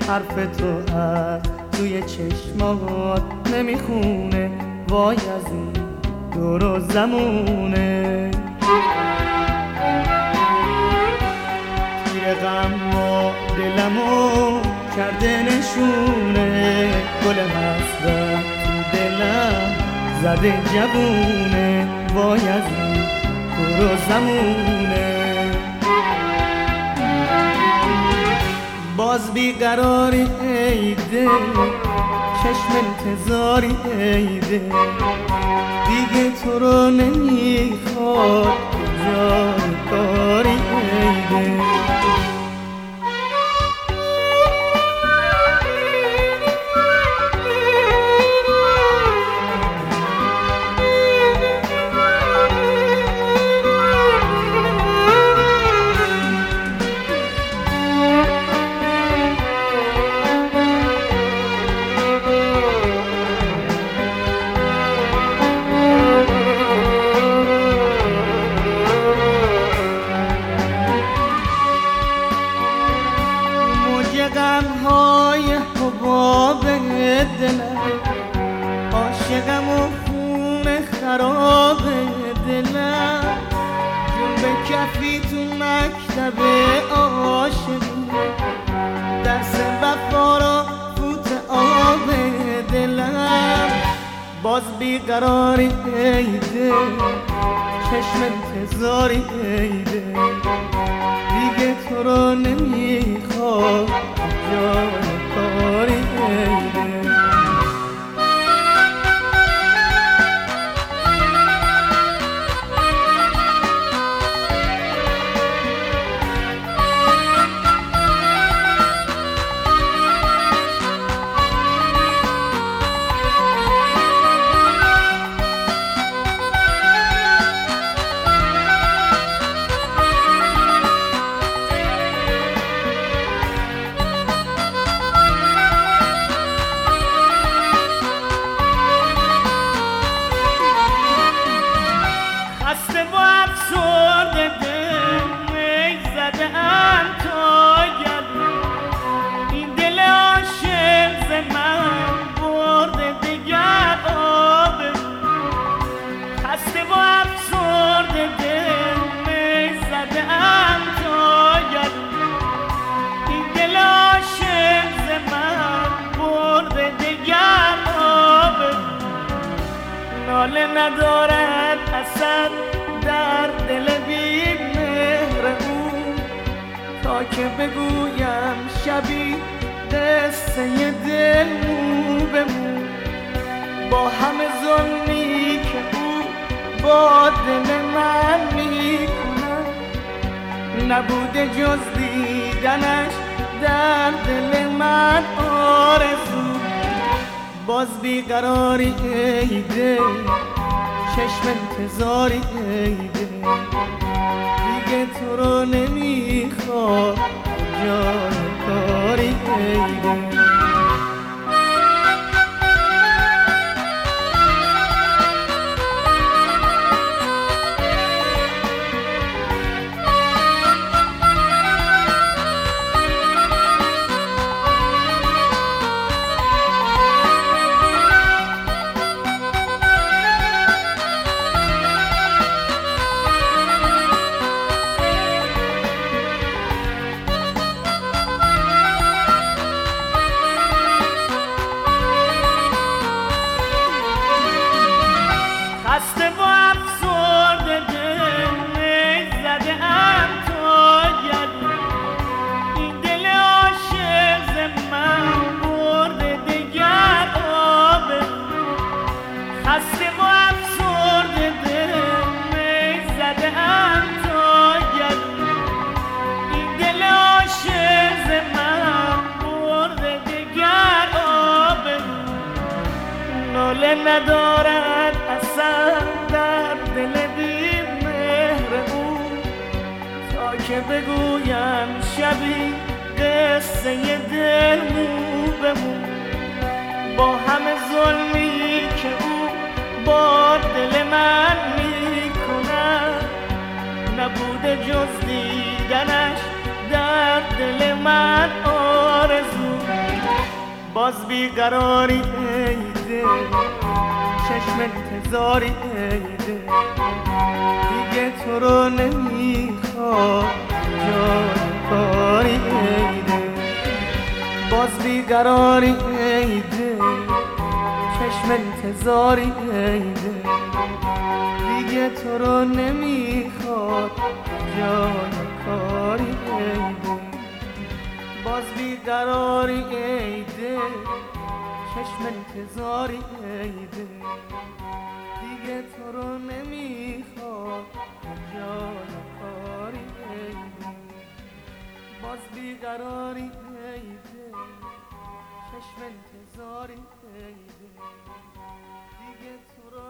حرف تو از توی چشمات نمیخونه، وای از این دور و زمونه. تیر غم و دلمو کرده نشونه، گل حسرت تو دلم زده جوونه، وای از این دور و زمونه. باز بیقراری ای دل، چشم انتظاری ای دل، دیگه تو رو نمیخواد جای کاری ای دل. غم‌های حباب دلم، عاشقم و خون خراب دلم، جون به کفی تو مکتب عاشقی، درس وفا را فوت آب دلم. باز بیقراری ای دل، چشم انتظاری ای دل، دیگه تو رو نمیخواد جای کاری ای دل. ناله ندارد اثر در دل بی مهر او، تا که بگویم شبی قصه دل مو به مو، با همه ظلمی که او با دل من میکند، نبوده جز دیدنش در دل من آرزو. باز بیقراری ای دل، چشم انتظاری ای دل، دیگه تو رو نمیخواد جای کاری ای دل. خسته و افسرده دل زده ام تا گلو، این دل عاشق ز من برده دگر آبه. خسته و افسرده دل زده ام تا گلو، این دل عاشق ز من برده دگر آبه. ناله ندارد اثر در دل بی مهر او، تا که بگویم شبی قصه دل مو به مو، با همه ظلمی که او با دل من میکند، نبوده جز دیدنش در دل من آرزو. باز بیقراری ای دل چشم انتظاری ای دل دیگه تو رو نمیخواد جای کاری ای دل باز بیقراری ای دل چشم انتظاری ای دل دیگه تو رو نمیخواد جای کاری ای دل باز بیقراری ای دل چشم انتظاری ای دل دیگه تو رو نمیخواد جای کاری ای دل باز بیقراری ای دل چشم انتظاری ای دل دیگه تو رو